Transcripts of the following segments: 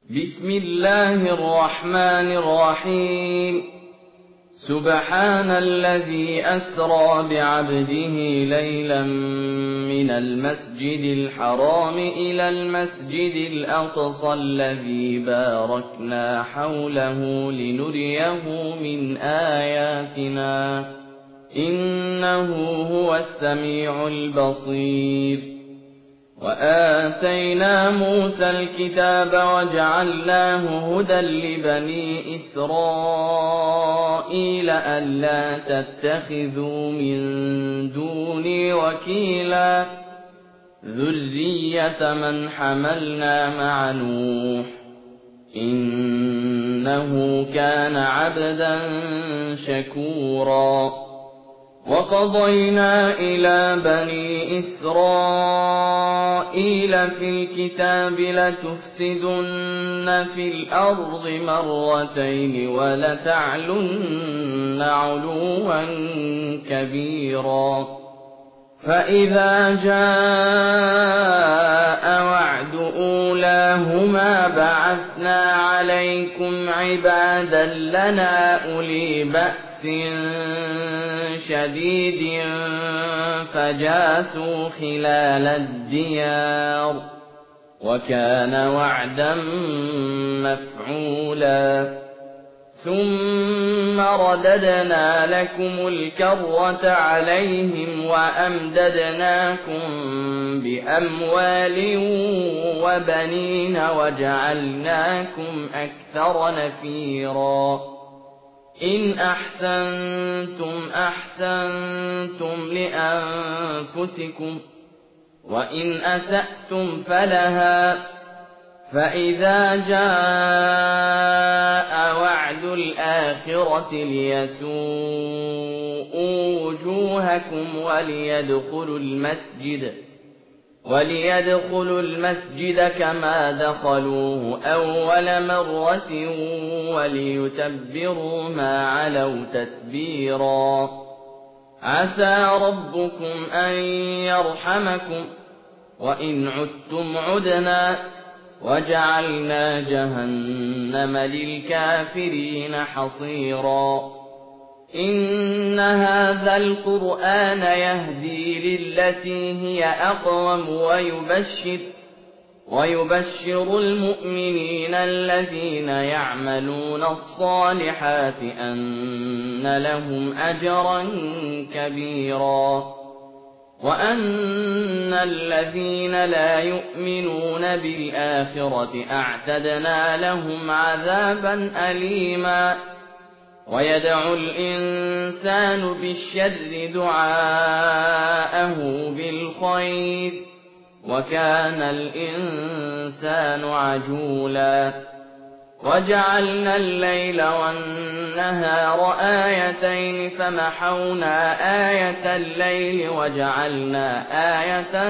بسم الله الرحمن الرحيم. سبحان الذي أسرى بعبده ليلا من المسجد الحرام إلى المسجد الأقصى الذي باركنا حوله لنريه من آياتنا إنه هو السميع البصير. وآتينا موسى الكتاب وجعلناه هدى لبني إسرائيل ألا تتخذوا من دوني وكيلا ذرية من حملنا مع نوح إنه كان عبدا شكورا. وقضينا إلى بني إسرائيل في الكتاب لتفسدن في الأرض مرتين ولتعلن علوا كبيرا. فإذا جاء وعد أولاهما بعثنا عليكم عبادا لنا أولي بأس شديد فجاسوا خلال الديار وكان وعدا مفعولا. ثم رددنا لكم الكرة عليهم وأمددناكم بأموال وبنين وجعلناكم أكثر نفيرا. إن أحسنتم أحسنتم لأنفسكم وإن أسأتم فلها. فإذا جاء وعد الآخرة ليسوءوا وجوهكم وليدخلوا المسجد كما دخلوه أول مرة وليتبروا ما علوا تتبيرا. عسى ربكم أن يرحمكم وإن عدتم عدنا وجعلنا جهنم للكافرين حصيرا. إن هذا القرآن يهدي للتي هي أقوم ويبشر المؤمنين الذين يعملون الصالحات أن لهم أجرا كبيرا. وأن الذين لا يؤمنون بالآخرة أعتدنا لهم عذابا أليما. ويدعو الإنسان بالشر دعاءه بالخير وكان الإنسان عجولا. وجعلنا الليل والنهار آيتين فمحونا آية الليل وجعلنا آية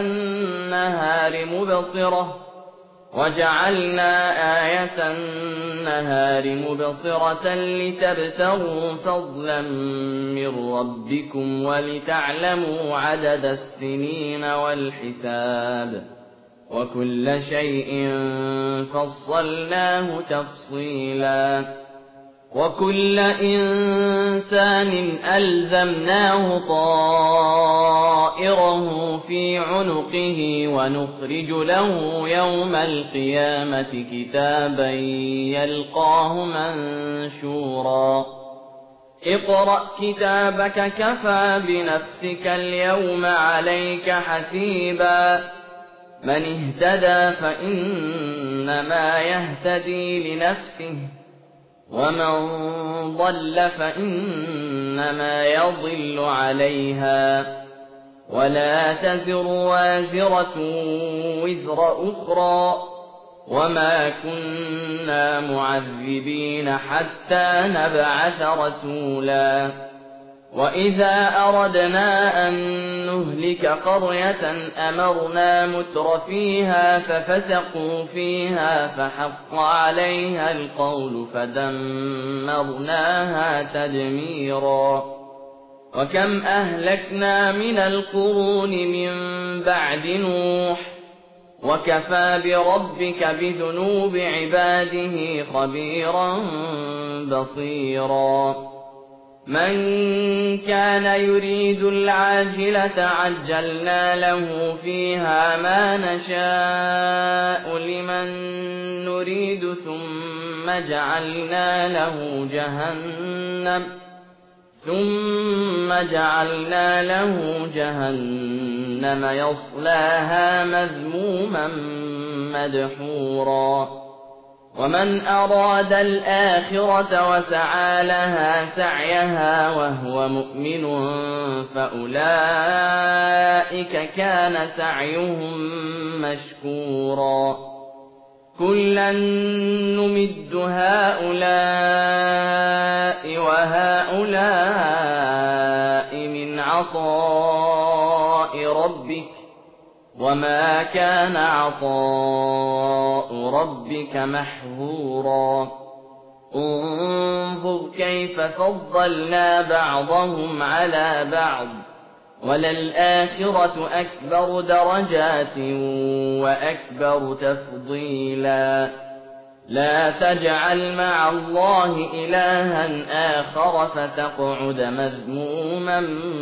النهار مبصرة لتبتغوا فضلا من ربكم ولتعلموا عدد السنين والحساب وكل شيء فصلناه تفصيلا. وكل إنسان ألزمناه طائره في عنقه ونخرج له يوم القيامة كتابا يلقاه منشورا. اقرأ كتابك كفى بنفسك اليوم عليك حسيبا. من اهتدى فإنما يهتدي لنفسه ومن ضل فإنما يضل عليها ولا تزر وازرة وزر أخرى وما كنا معذبين حتى نبعث رسولا. وإذا أردنا أن نهلك قرية أمرنا متر فيها ففسقوا فيها فحق عليها القول فدمرناها تدميرا. وكم أهلكنا من القرون من بعد نوح وكفى بربك بذنوب عباده خبيرا بصيرا من كان يريد العاجلة عجلنا له فيها ما نشاء لمن نريد ثم جعلنا له جهنم يصلاها مذموما مدحورا ومن أراد الآخرة وسعى لها سعيها وهو مؤمن فأولئك كان سعيهم مشكورا كلا نمد هؤلاء وهؤلاء من عطاء ربك وما كان عطاء ربك محظورا انظر كيف فضلنا بعضهم على بعض وللآخرة أكبر درجات وأكبر تفضيلا لا تجعل مع الله إلها آخر فتقعد مذموما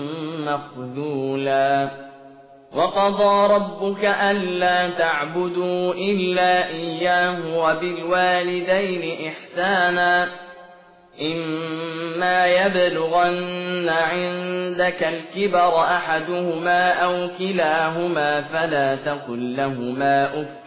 مخذولا وقضى ربك ألا تعبدوا إلا إياه وبالوالدين إحسانا إما يبلغن عندك الكبر أحدهما أو كلاهما فلا تقل لهما أف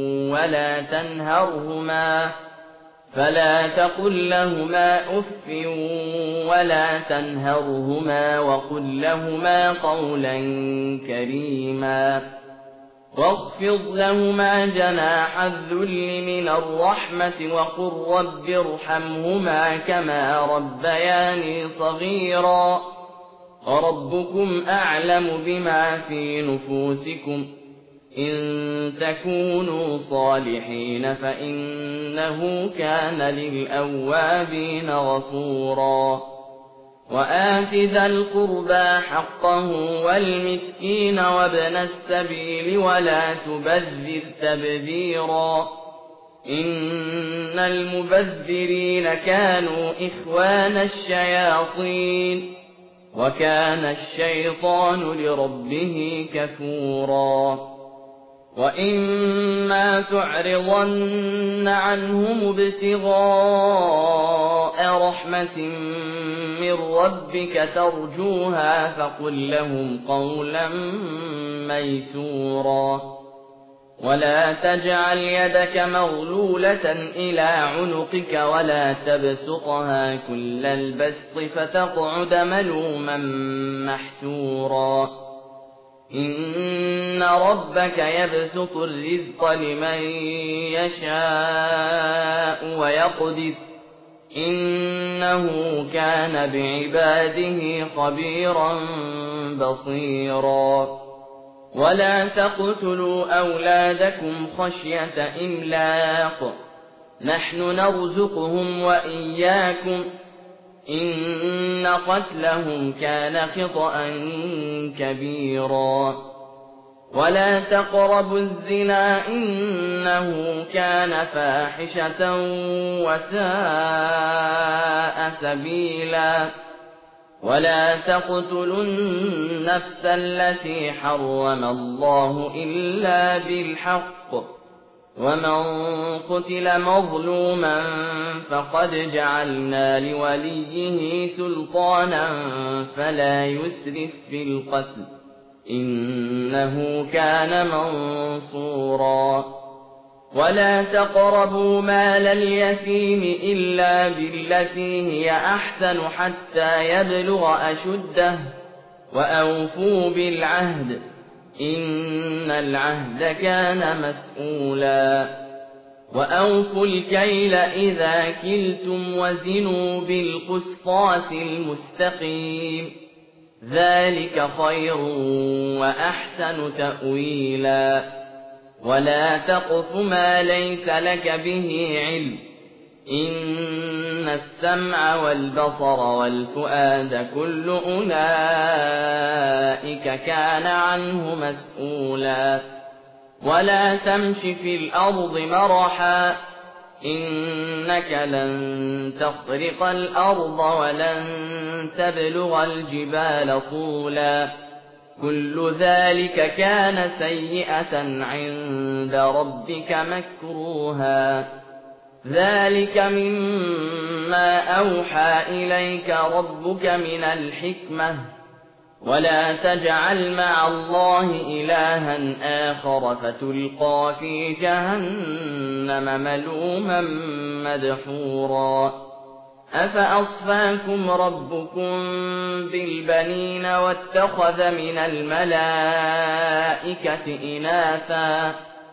ولا تنهرهما وقل لهما قولا كريما واخفض لهما جناح الذل من الرحمة وقل رب ارحمهما كما ربياني صغيرا وربكم أعلم بما في نفوسكم إن تكونوا صالحين فإنه كان للأوابين غفورا وآت ذا القربى حقه والمسكين وابن السبيل ولا تبذر تبذيرا إن المبذرين كانوا إخوان الشياطين وكان الشيطان لربه كفورا وإما تعرضن عنهم ابتغاء رحمة من ربك ترجوها فقل لهم قولا ميسورا ولا تجعل يدك مغلولة إلى عنقك ولا تبسطها كل البسط فتقعد ملوما محسورا إن ربك يبسط الرزق لمن يشاء ويقدر إنه كان بعباده خبيرا بصيرا ولا تقتلوا أولادكم خشية إملاق نحن نرزقهم وإياكم إن قتلهم كان خطأ كبيرا ولا تقربوا الزنا إنه كان فاحشة وساء سبيلا ولا تقتلوا النفس التي حرم الله إلا بالحق ومن قتل مظلوما فقد جعلنا لوليه سلطانا فلا يسرف في القتل إنه كان منصورا ولا تقربوا مال اليتيم إلا بالتي هي أحسن حتى يبلغ أشده وأوفوا بالعهد إن العهد كان مسؤولا وأوفوا الكيل إذا كلتم وزنوا بالقسطاس المستقيم ذلك خير وأحسن تأويلا ولا تقف ما ليس لك به علم إن السمع والبصر والفؤاد كل أولئك كان عنه مسؤولا ولا تمش في الأرض مرحا إنك لن تخرق الأرض ولن تبلغ الجبال طولا كل ذلك كان سيئة عند ربك مكروها ذلك مما أوحى إليك ربك من الحكمة ولا تجعل مع الله إلها آخر فتلقى في جهنم ملوما مدحورا أفأصفاكم ربكم بالبنين واتخذ من الملائكة إناثا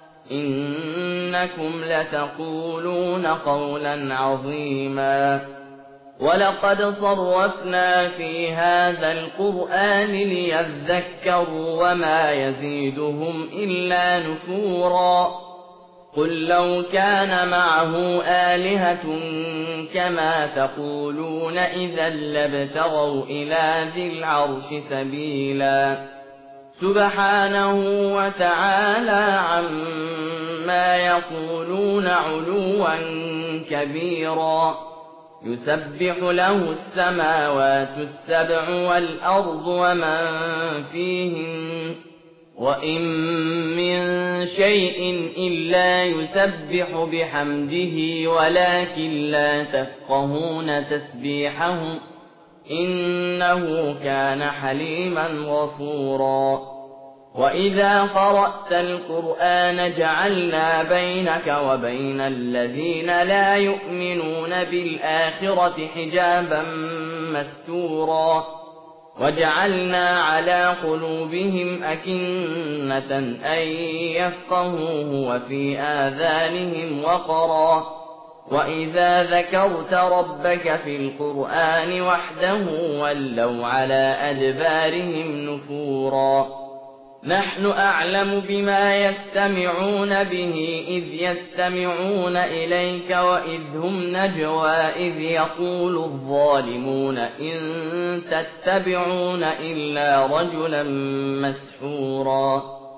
إنكم لتقولون قولا عظيما ولقد صرفنا في هذا القرآن ليذكروا وما يزيدهم إلا نفورا قل لو كان معه آلهة كما تقولون إذا لابتغوا إلى ذي العرش سبيلا سبحانه وتعالى عما يقولون علوا كبيرا يسبح له السماوات السبع والأرض ومن فيهن وإن من شيء إلا يسبح بحمده ولكن لا تفقهون تسبيحهم إنه كان حليما غفورا وإذا قرأت القرآن جعلنا بينك وبين الذين لا يؤمنون بالآخرة حجابا مستورا وجعلنا على قلوبهم أكنة أن يفقهوه وفي آذانهم وقرا وإذا ذكرت ربك في القرآن وحده ولوا على أدبارهم نفورا نحن أعلم بما يستمعون به إذ يستمعون إليك وإذ هم نجوى إذ يقول الظالمون إن تتبعون إلا رجلا مسحورا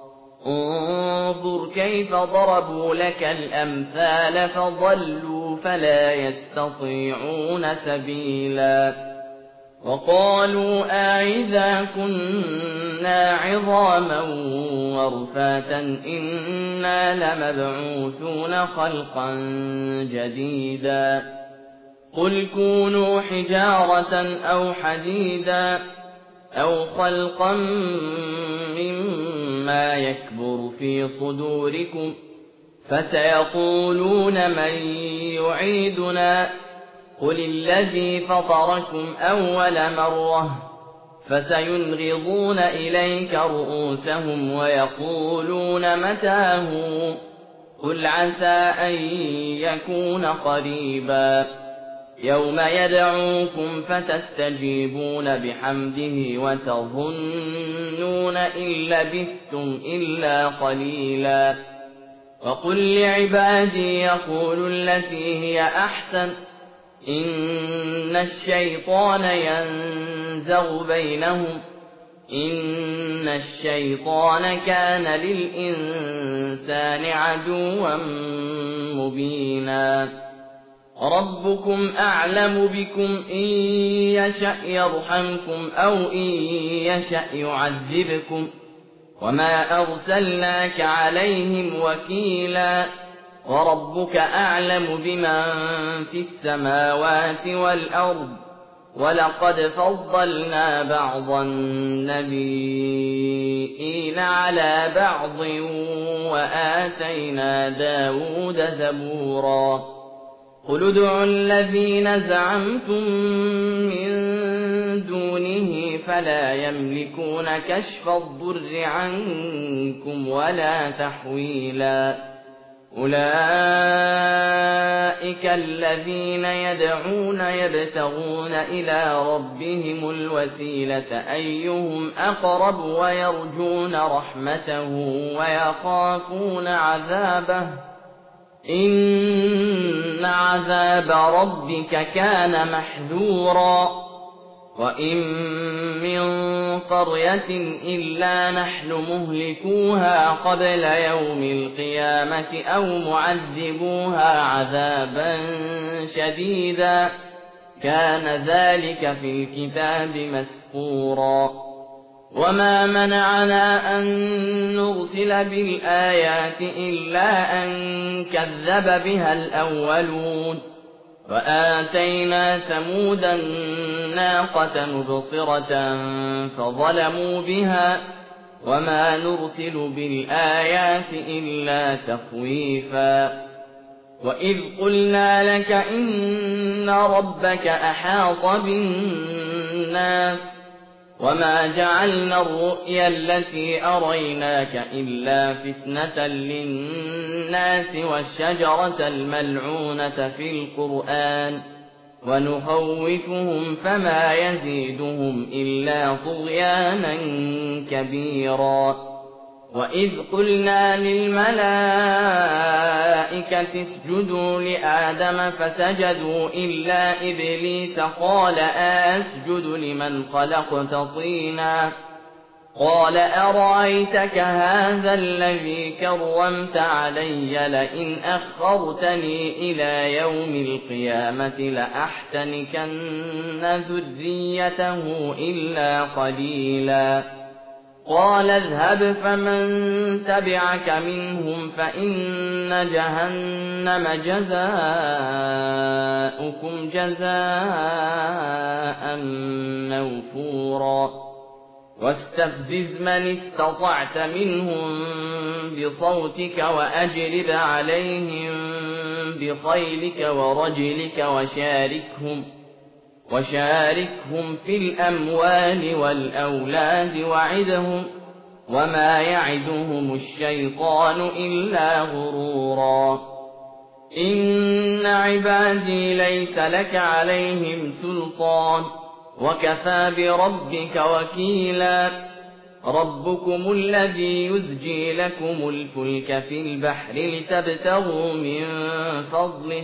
انظر كيف ضربوا لك الأمثال فضلوا فلا يستطيعون سبيلا وقالوا أإذا كنا عظاما ورفاتا إنا لمبعوثون خلقا جديدا قل كونوا حجارة أو حديدا أو خلقا مما يكبر في صدوركم فسيقولون من يعيدنا قل الذي فطركم أول مرة فسينغضون إليك رؤوسهم ويقولون متاه قل عسى أن يكون قريبا يوم يدعوكم فتستجيبون بحمده وتظنون إن لبثتم إلا قليلا وقل لعبادي يقولوا التي هي أحسن إن الشيطان ينزغ بينهم إن الشيطان كان للإنسان عدوا مبينا ربكم أعلم بكم إن يشأ يرحمكم أو إن يشأ يعذبكم وما أرسلناك عليهم وكيلا وربك أعلم بمن في السماوات والأرض ولقد فضلنا بعض النبيين على بعض وآتينا داود زبورا قل ادعوا الذين زعمتم من دونه فلا يملكون كشف الضر عنكم ولا تحويلا أولئك الذين يدعون يبتغون إلى ربهم الوسيلة أيهم أقرب ويرجون رحمته ويخافون عذابه إن عذاب ربك كان محذورا وإن من قرية إلا نحن مهلكوها قبل يوم القيامة أو معذبوها عذابا شديدا كان ذلك في الكتاب مسطورا وما منعنا أن نرسل بالآيات إلا أن كذب بها الأولون وآتينا ثمود الناقة مبصرة فظلموا بها وما نرسل بالآيات إلا تخويفا وإذ قلنا لك إن ربك أحاط بالناس وما جعلنا الرؤيا التي أريناك إلا فتنة للناس والشجرة الملعونة في القرآن ونخوفهم فما يزيدهم إلا طغيانا كبيرا وإذ قلنا للملائكة اسجدوا لآدم فسجدوا إلا إبليس قال أسجد لمن خلقت طينا قال أرأيتك هذا الذي كرمت علي لئن أخرتني إلى يوم القيامة لأحتنكن ذريته إلا قليلا قال اذهب فمن تبعك منهم فإن جهنم جزاؤكم جزاء موفورا واستفزز من استطعت منهم بصوتك وأجلب عليهم بخيلك ورجلك وشاركهم في الأموال والأولاد وعدهم وما يعدهم الشيطان إلا غرورا إن عبادي ليس لك عليهم سلطان وكفى بربك وكيلا ربكم الذي يزجي لكم الفلك في البحر لتبتغوا من فضله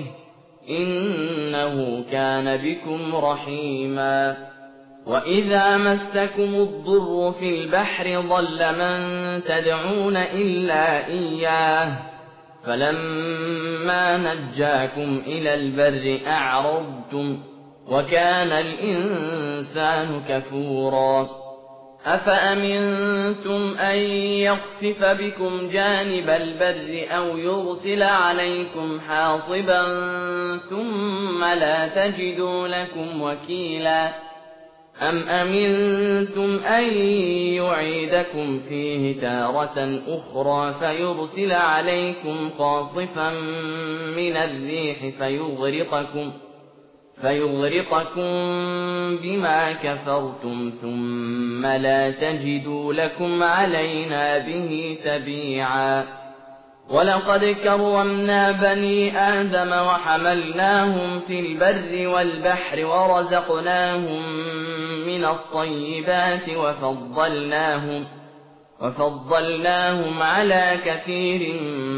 إنه كان بكم رحيما وإذا مسكم الضر في البحر ضل من تدعون إلا إياه فلما نجاكم إلى البر أعرضتم وكان الإنسان كفورا أفأمنتم أن يخسف بكم جانب البر أو يرسل عليكم حاصبا ثم لا تجدوا لكم وكيلا أم أمنتم أن يعيدكم فيه تارة أخرى فيرسل عليكم قاصفا من الريح فيغرقكم بما كفرتم ثم لا تجدوا لكم علينا به تبيعا ولقد كرمنا بني آدم وحملناهم في البر والبحر ورزقناهم من الطيبات وفضلناهم على كثير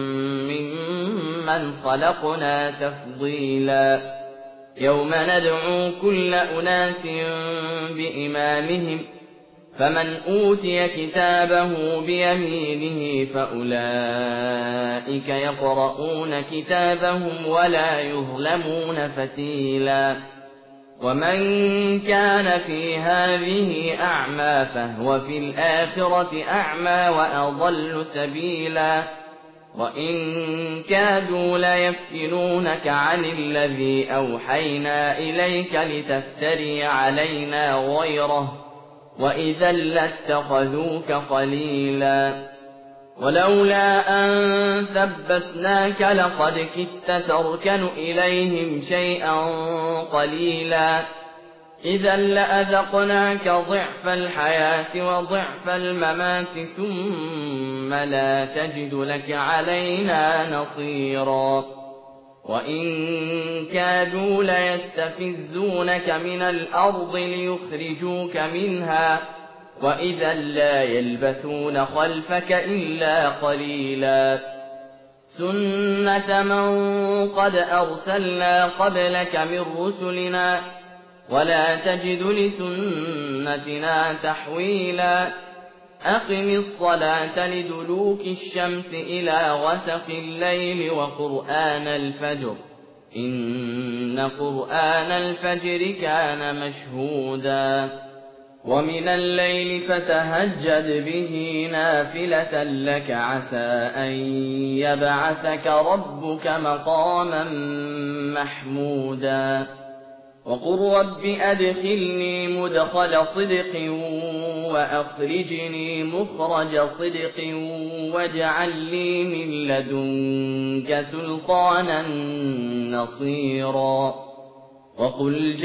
ممن خلقنا تفضيلا يوم ندعو كل أناس بإمامهم فمن أوتي كتابه بيمينه فأولئك يقرؤون كتابهم ولا يظلمون فتيلا ومن كان في هذه أعمى فهو في الآخرة أعمى وأضل سبيلا وإن كادوا ليفتنونك عن الذي أوحينا إليك لتفتري علينا غيره وإذا لاتخذوك خليلا ولولا أن ثبتناك لقد كدت تركن إليهم شيئا قليلا إذا لأذقناك ضعف الحياة وضعف الممات ثم لا تجد لك علينا نصيرا وإن كادوا ليستفزونك من الأرض ليخرجوك منها وإذا لا يلبثون خلفك إلا قليلا سنة من قد أرسلنا قبلك من رسلنا ولا تجد لسنتنا تحويلا أقم الصلاة لدلوك الشمس إلى غسق الليل وقرآن الفجر إن قرآن الفجر كان مشهودا ومن الليل فتهجد به نافلة لك عسى أن يبعثك ربك مقاما محمودا وقل رب أدخلني مدخل صدق وأخرجني مخرج صدق واجعل لي من لدنك سلطانا نصيرا وقل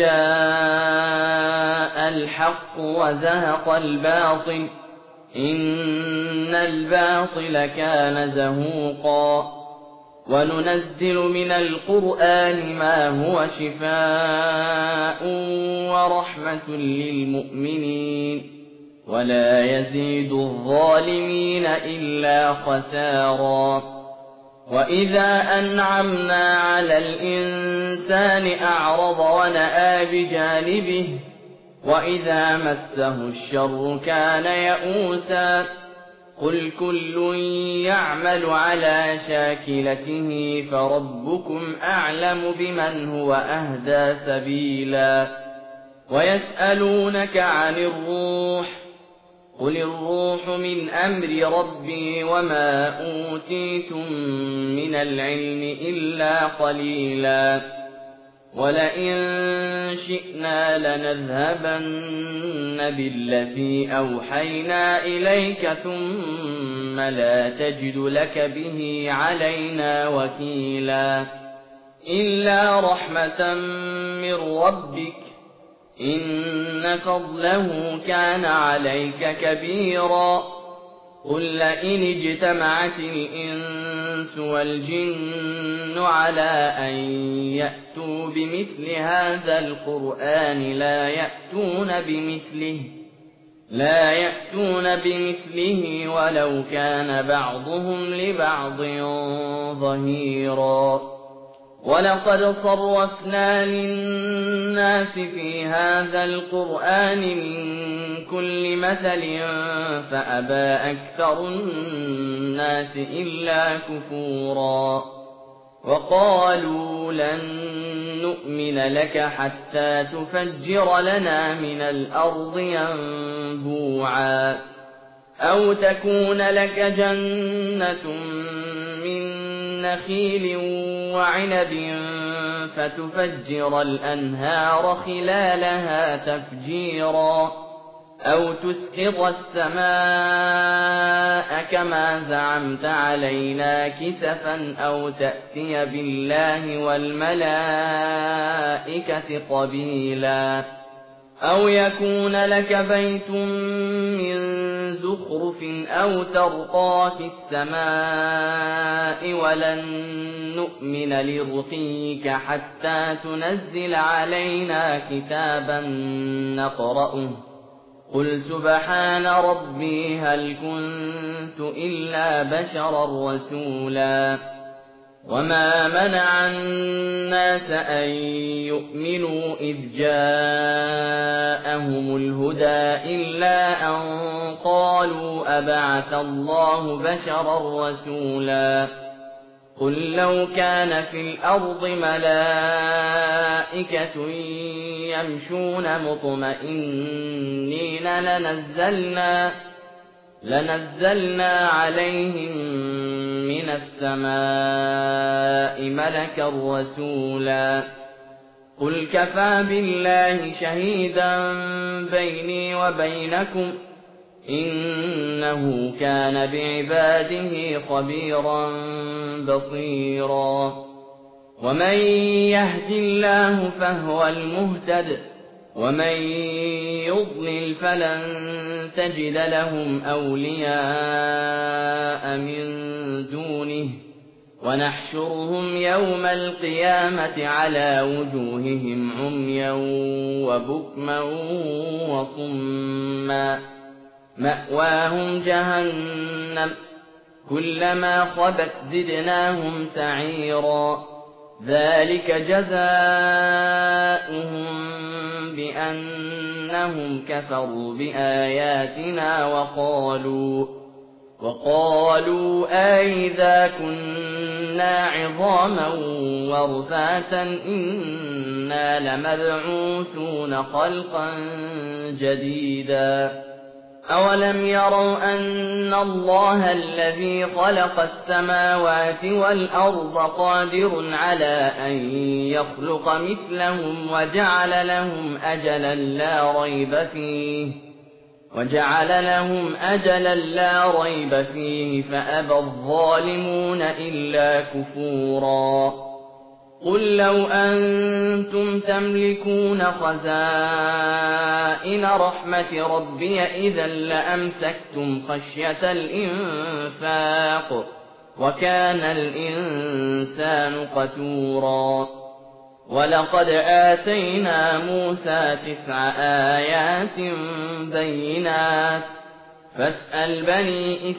جاء الحق وزهق الباطل إن الباطل كان زهوقا وننزل من القرآن ما هو شفاء ورحمة للمؤمنين ولا يزيد الظالمين إلا خسارا وإذا أنعمنا على الإنسان أعرض ونأى بجانبه وإذا مسه الشر كان يئوسا قل كل يعمل على شاكلته فربكم أعلم بمن هو أهدى سبيلا ويسألونك عن الروح قل الروح من أمر ربي وما أوتيتم من العلم إلا قليلا ولئن شئنا لنذهبن بالذي أوحينا إليك ثم لا تجد لك به علينا وكيلا إلا رحمة من ربك إن فضله كان عليك كبيرا قل لئن اجتمعت الإنس والجن على أن يأتوا بمثل هذا القرآن لا يأتون بمثله ولو كان بعضهم لبعض ظهيرا ولقد صرفنا للناس في هذا القرآن من كل مثل فأبى أكثر الناس إلا كفورا وقالوا لن نؤمن لك حتى تفجر لنا من الأرض ينبوعا أو تكون لك جنة من نخيل وعنب فتفجر الأنهار خلالها تفجيرا أو تسقط السماء كما زعمت علينا كسفا أو تأتي بالله والملائكة قبيلا أو يكون لك بيت من زخرف أو ترقى في السماء ولن نؤمن لرقيك حتى تنزل علينا كتابا نقرأه قل سبحان ربي هل كنت إلا بشرا رسولا وما منع الناس أن يؤمنوا إذ جاءهم الهدى إلا أن قالوا أبعث الله بشرا رسولا قل لو كان في الأرض ملائكة يمشون مطمئنين لنزلنا عليهم من السماء ملكا رسولا قل كفى بالله شهيدا بيني وبينكم إنه كان بعباده خبيرا بصيرا ومن يهد الله فهو المهتد ومن يضلل فلن تجد لهم أولياء من دونه ونحشرهم يوم القيامة على وجوههم عميا وبكما وصما مأواهم جهنم كلما خبت زدناهم سعيرا ذلك جزاؤهم أنهم كفروا بآياتنا وقالوا أئذا كنا عظاما ورفاتا إنا لمبعوثون خلقا جديدا أولم يروا أن الله الذي خلق السماوات والأرض قادر على أن يخلق مثلهم وجعل لهم أجلا لا ريب فيه فأبى الظالمون إلا كفورا قل لو أنتم تملكون خزائن رحمة ربي إذا لأمسكتم خشية الإنفاق وكان الإنسان قتورا ولقد آتينا موسى 9 آيات بينات فاسأل بني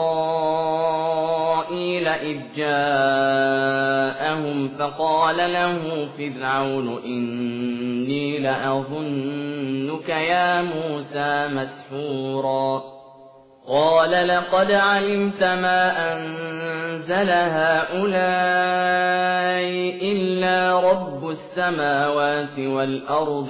إسرائيل إذ جاءهم فقال له فرعون إني لأظنك يا موسى مسحورا قال لقد علمت ما أنزل هؤلاء إلا رب السماوات والأرض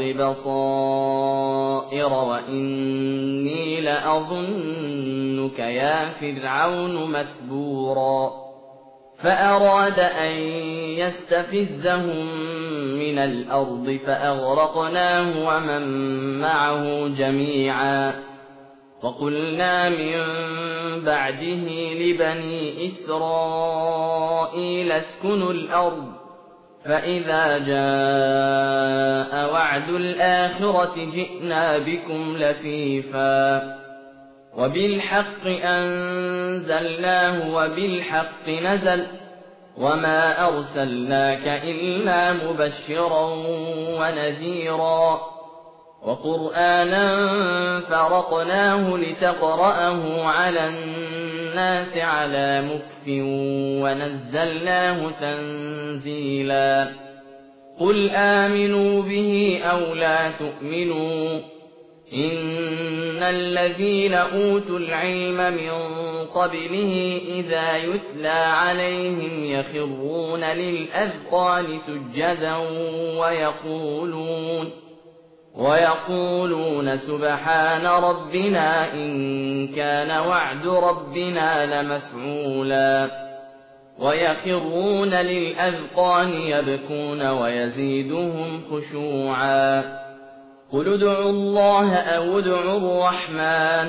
بصائر وإني لأظنك يا فرعون مثبورا فأراد أن يستفزهم من الأرض فأغرقناه ومن معه جميعا وقلنا من بعده لبني إسرائيل اسكنوا الأرض فإذا جاء وعد الآخرة جئنا بكم لفيفا وبالحق أنزلناه وبالحق نزل وما أرسلناك إلا مبشرا ونذيرا وقرآنا فرقناه لتقرأه على الناس على مكث ونزلناه تنزيلا قل آمنوا به أو لا تؤمنوا إن الذين أوتوا العلم من قبله إذا يتلى عليهم يخرون للأذقان سجدا ويقولون سبحان ربنا إن كان وعد ربنا لمفعولا ويخرون للأذقان يبكون ويزيدهم خشوعا قل ادعوا الله أو ادعوا الرحمن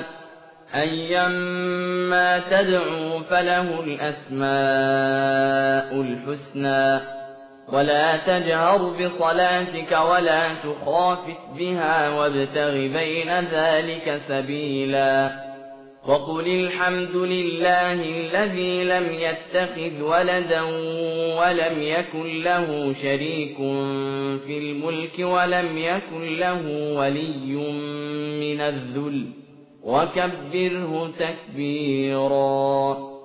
أيما تدعوا فله الأسماء الحسنى ولا تجهر بصلاتك ولا تخافت بها وابتغ بين ذلك سبيلا وقل الحمد لله الذي لم يتخذ ولدا ولم يكن له شريك في الملك ولم يكن له ولي من الذل وكبره تكبيرا